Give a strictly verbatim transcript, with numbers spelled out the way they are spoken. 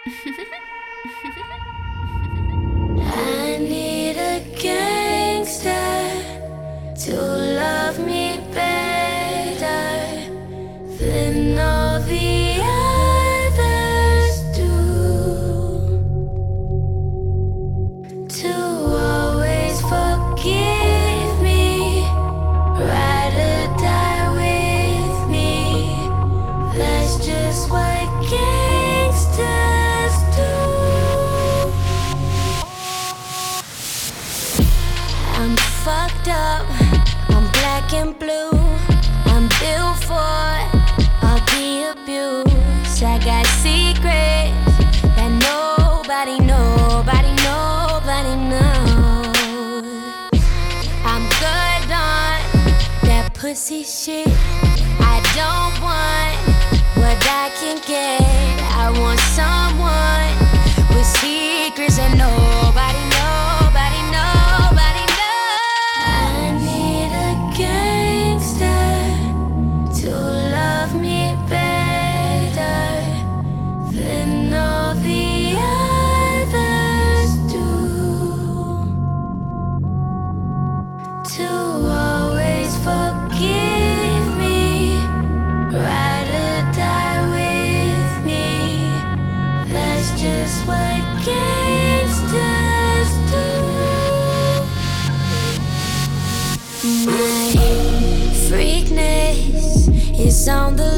I need a gangster to love me better than all the others do, to always forgive me, ride or die with me. That's just what gangsters do. I'm fucked up, I'm black and blue, I'm built for all the abuse. I got secrets that nobody, nobody, nobody knows. I'm good on that pussy shit. I don't want what I can get. I want someone with secrets that nobody, nobody, nobody knows. I need a gangster to love me better than all the others do, to always forgive me, ride or die with me. That's just what gangsters do. My freakness is on the